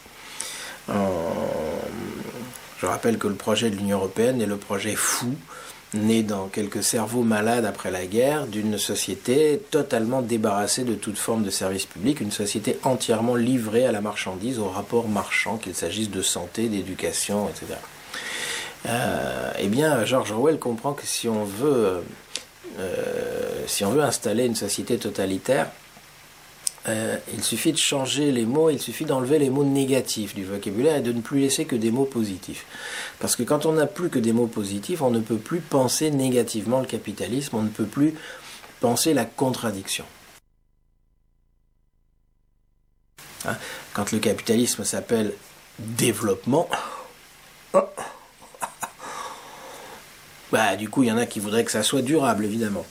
Je rappelle que le projet de l'Union européenne est le projet fou, né dans quelques cerveaux malades après la guerre, d'une société totalement débarrassée de toute forme de service public, une société entièrement livrée à la marchandise, au rapport marchand, qu'il s'agisse de santé, d'éducation, etc. Eh bien, George Orwell comprend que si on veut installer une société totalitaire, il suffit de changer les mots, il suffit d'enlever les mots négatifs du vocabulaire et de ne plus laisser que des mots positifs. Parce que quand on n'a plus que des mots positifs, on ne peut plus penser négativement le capitalisme, on ne peut plus penser la contradiction. Hein. Quand le capitalisme s'appelle développement, du coup, il y en a qui voudraient que ça soit durable, évidemment.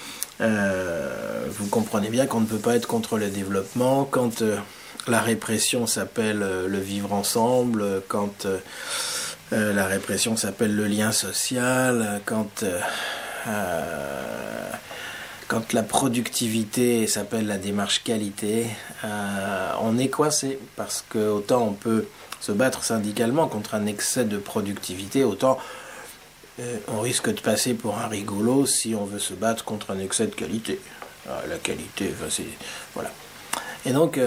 Vous comprenez bien qu'on ne peut pas être contre le développement quand la répression s'appelle le vivre ensemble, quand la répression s'appelle le lien social, quand la productivité s'appelle la démarche qualité, on est coincé, parce que autant on peut se battre syndicalement contre un excès de productivité, autant on risque de passer pour un rigolo si on veut se battre contre un excès de qualité. La qualité, c'est... Voilà. Et donc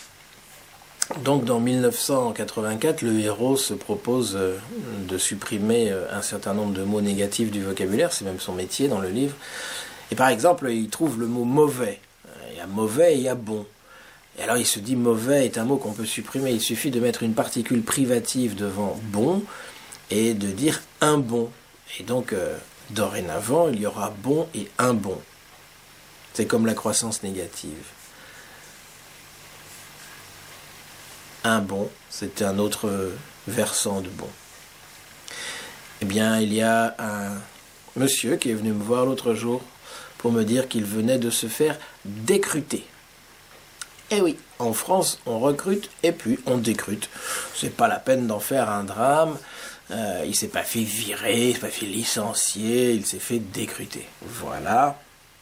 dans 1984, le héros se propose de supprimer un certain nombre de mots négatifs du vocabulaire, c'est même son métier dans le livre. Et par exemple, il trouve le mot mauvais. Il y a mauvais et il y a bon. Et alors il se dit mauvais est un mot qu'on peut supprimer. Il suffit de mettre une particule privative devant bon et de dire un bon. Et donc, dorénavant, il y aura bon et un bon. C'est comme la croissance négative. Un bon, c'est un autre versant de bon. Eh bien, il y a un monsieur qui est venu me voir l'autre jour pour me dire qu'il venait de se faire décruter. Eh oui, en France, on recrute et puis on décrute. C'est pas la peine d'en faire un drame. Il s'est pas fait virer, il s'est pas fait licencier, il s'est fait décruter. Voilà.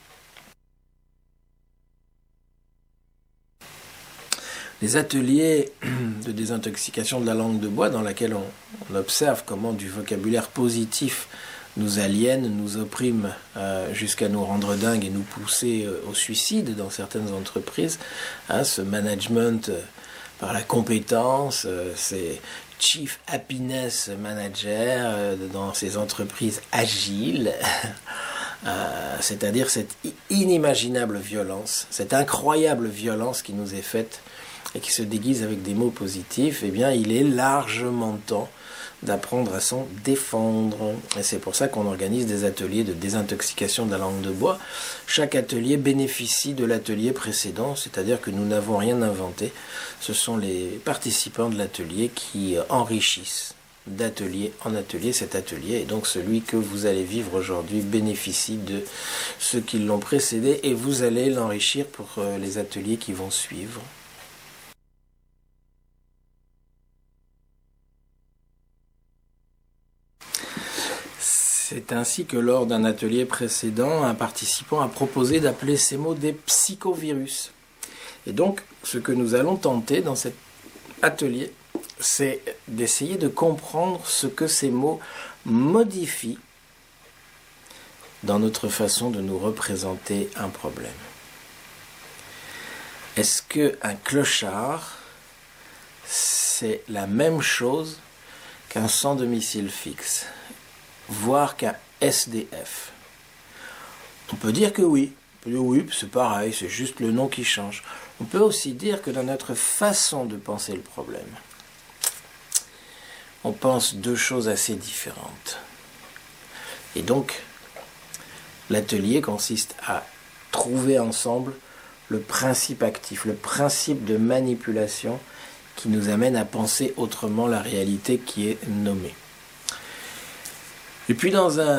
Les ateliers de désintoxication de la langue de bois, dans lesquels on observe comment du vocabulaire positif nous aliène, nous opprime jusqu'à nous rendre dingues et nous pousser au suicide dans certaines entreprises. Hein, ce management par la compétence, c'est Chief Happiness Manager dans ces entreprises agiles, c'est-à-dire cette inimaginable violence, cette incroyable violence qui nous est faite et qui se déguise avec des mots positifs. Eh bien, il est largement temps d'apprendre à s'en défendre. Et c'est pour ça qu'on organise des ateliers de désintoxication de la langue de bois. Chaque atelier bénéficie de l'atelier précédent, c'est-à-dire que nous n'avons rien inventé. Ce sont les participants de l'atelier qui enrichissent d'atelier en atelier cet atelier. Et donc celui que vous allez vivre aujourd'hui bénéficie de ceux qui l'ont précédé et vous allez l'enrichir pour les ateliers qui vont suivre. C'est ainsi que lors d'un atelier précédent, un participant a proposé d'appeler ces mots des psychovirus. Et donc, ce que nous allons tenter dans cet atelier, c'est d'essayer de comprendre ce que ces mots modifient dans notre façon de nous représenter un problème. Est-ce qu'un clochard, c'est la même chose qu'un sans domicile fixe ? Voire qu'un SDF. On peut dire que oui. On peut dire oui, c'est pareil, c'est juste le nom qui change. On peut aussi dire que dans notre façon de penser le problème, on pense deux choses assez différentes. Et donc, l'atelier consiste à trouver ensemble le principe actif, le principe de manipulation qui nous amène à penser autrement la réalité qui est nommée. Et puis dans un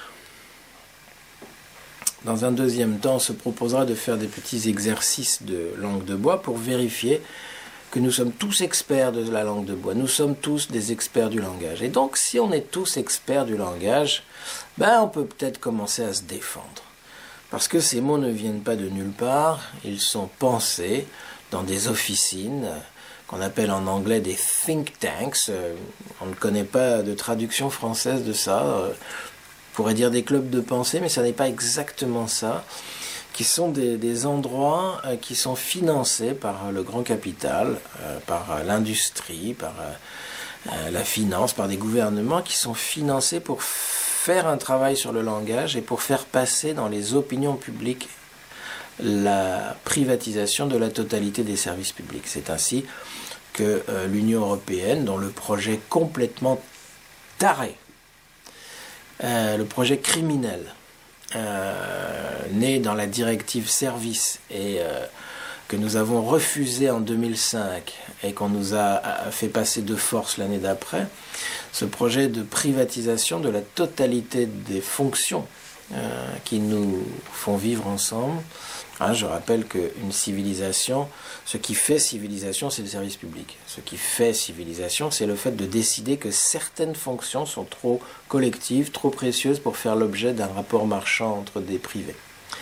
deuxième temps, on se proposera de faire des petits exercices de langue de bois pour vérifier que nous sommes tous experts de la langue de bois. Nous sommes tous des experts du langage. Et donc, si on est tous experts du langage, on peut peut-être commencer à se défendre. Parce que ces mots ne viennent pas de nulle part, ils sont pensés dans des officines qu'on appelle en anglais des think tanks. On ne connaît pas de traduction française de ça. On pourrait dire des clubs de pensée, mais ça n'est pas exactement ça. Qui sont des endroits qui sont financés par le grand capital, par l'industrie, par la finance, par des gouvernements qui sont financés pour faire un travail sur le langage et pour faire passer dans les opinions publiques la privatisation de la totalité des services publics. C'est ainsi que l'Union européenne, dont le projet complètement taré, le projet criminel, né dans la directive service et que nous avons refusé en 2005 et qu'on nous a fait passer de force l'année d'après, ce projet de privatisation de la totalité des fonctions qui nous font vivre ensemble. Je rappelle qu'une civilisation, ce qui fait civilisation, c'est le service public. Ce qui fait civilisation, c'est le fait de décider que certaines fonctions sont trop collectives, trop précieuses pour faire l'objet d'un rapport marchand entre des privés.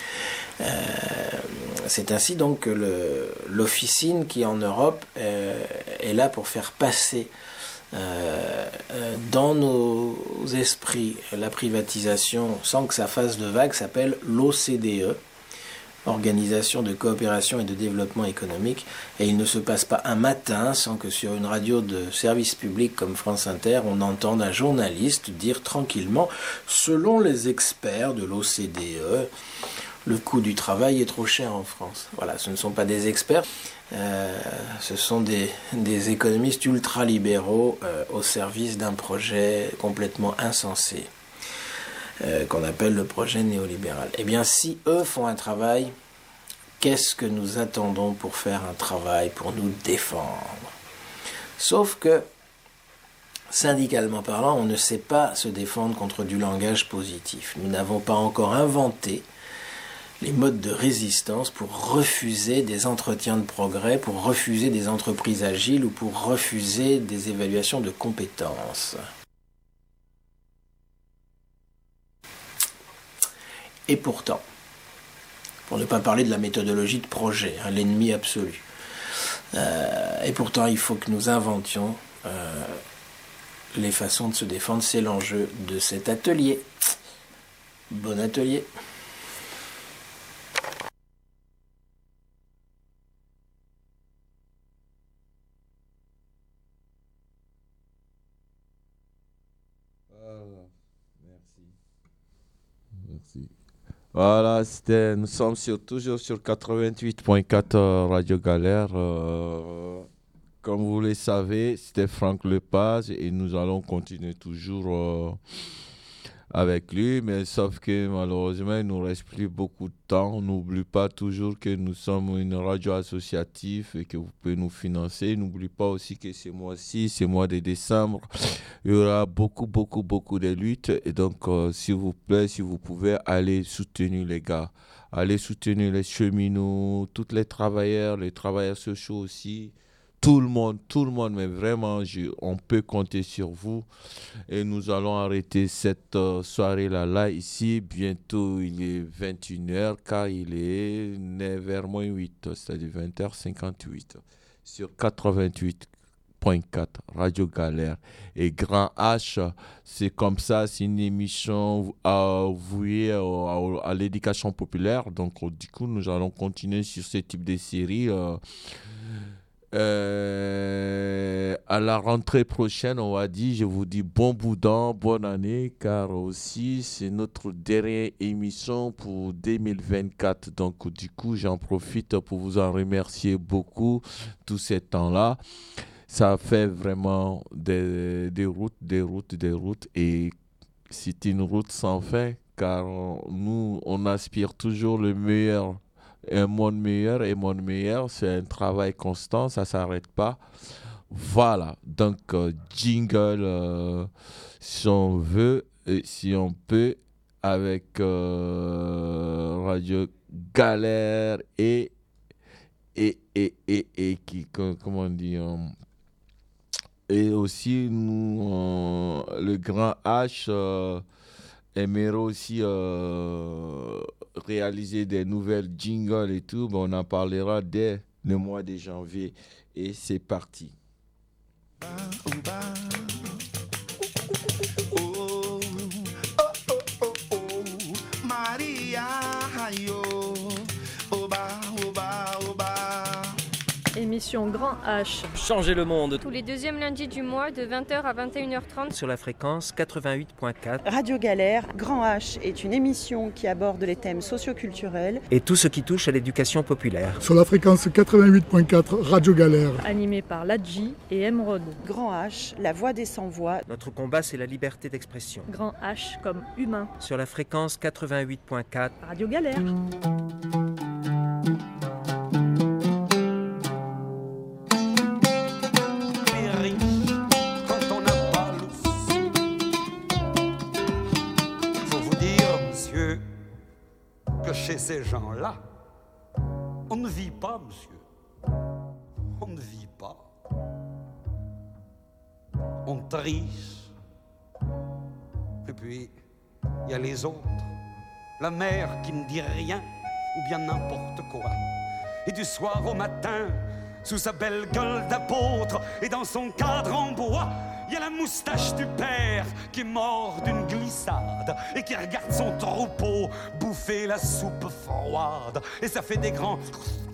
C'est ainsi donc que l'officine qui en Europe est là pour faire passer dans nos esprits la privatisation sans que ça fasse de vagues, s'appelle l'OCDE, Organisation de coopération et de développement économique, et il ne se passe pas un matin sans que sur une radio de service public comme France Inter, on entende un journaliste dire tranquillement « Selon les experts de l'OCDE, le coût du travail est trop cher en France. » Voilà, ce ne sont pas des experts, ce sont des économistes ultralibéraux au service d'un projet complètement insensé qu'on appelle le projet néolibéral. Eh bien, si eux font un travail, qu'est-ce que nous attendons pour faire un travail, pour nous défendre? Sauf que, syndicalement parlant, on ne sait pas se défendre contre du langage positif. Nous n'avons pas encore inventé les modes de résistance pour refuser des entretiens de progrès, pour refuser des entreprises agiles ou pour refuser des évaluations de compétences. Et pourtant, pour ne pas parler de la méthodologie de projet, l'ennemi absolu, et pourtant il faut que nous inventions les façons de se défendre. C'est l'enjeu de cet atelier. Bon atelier. Merci. Voilà, nous sommes toujours sur 88.4 Radio Galère. Comme vous le savez, c'était Franck Lepage et nous allons continuer toujours avec lui, mais sauf que malheureusement, il ne nous reste plus beaucoup de temps. On n'oublie pas toujours que nous sommes une radio associative et que vous pouvez nous financer. N'oublie pas aussi que ce mois-ci, ce mois de décembre, il y aura beaucoup de luttes. Et donc, s'il vous plaît, si vous pouvez, aller soutenir les gars. Allez soutenir les cheminots, tous les travailleurs sociaux aussi. Tout le monde, mais vraiment, on peut compter sur vous. Et nous allons arrêter cette soirée-là, ici. Bientôt, il est 21h, car il est 9h-8, c'est-à-dire 20h58, sur 88.4, Radio Galère. Et Grand H, c'est comme ça, c'est une émission vouée à l'éducation populaire. Donc, du coup, nous allons continuer sur ce type de série. À la rentrée prochaine, on va dire, je vous dis bon boudin, bonne année, car aussi c'est notre dernière émission pour 2024. Donc du coup, j'en profite pour vous en remercier beaucoup tout ce temps-là. Ça fait vraiment des routes, et c'est une route sans fin, car nous, on aspire toujours le meilleur. Un monde meilleur, c'est un travail constant, ça ne s'arrête pas. Voilà, donc jingle, si on veut, et si on peut, avec Radio Galère et qui, comment on dit, et aussi nous, le Grand H, aimerait aussi réaliser des nouvelles jingles et tout, on en parlera dès le mois de janvier. Et c'est parti. Émission Grand H. Changer le monde. Tous les deuxièmes lundis du mois de 20h à 21h30 sur la fréquence 88.4. Radio Galère, Grand H est une émission qui aborde les thèmes socioculturels et tout ce qui touche à l'éducation populaire. Sur la fréquence 88.4, Radio Galère. Animé par Ladji et Emeraude. Grand H, la voix des sans-voix. Notre combat, c'est la liberté d'expression. Grand H comme humain. Sur la fréquence 88.4. Radio Galère. que chez ces gens-là, on ne vit pas, monsieur. On ne vit pas. On triche. Et puis, il y a les autres. La mère qui ne dit rien, ou bien n'importe quoi. Et du soir au matin, sous sa belle gueule d'apôtre et dans son cadre en bois, il y a la moustache du père qui est mort d'une glissade et qui regarde son troupeau bouffer la soupe froide. Et ça fait des grands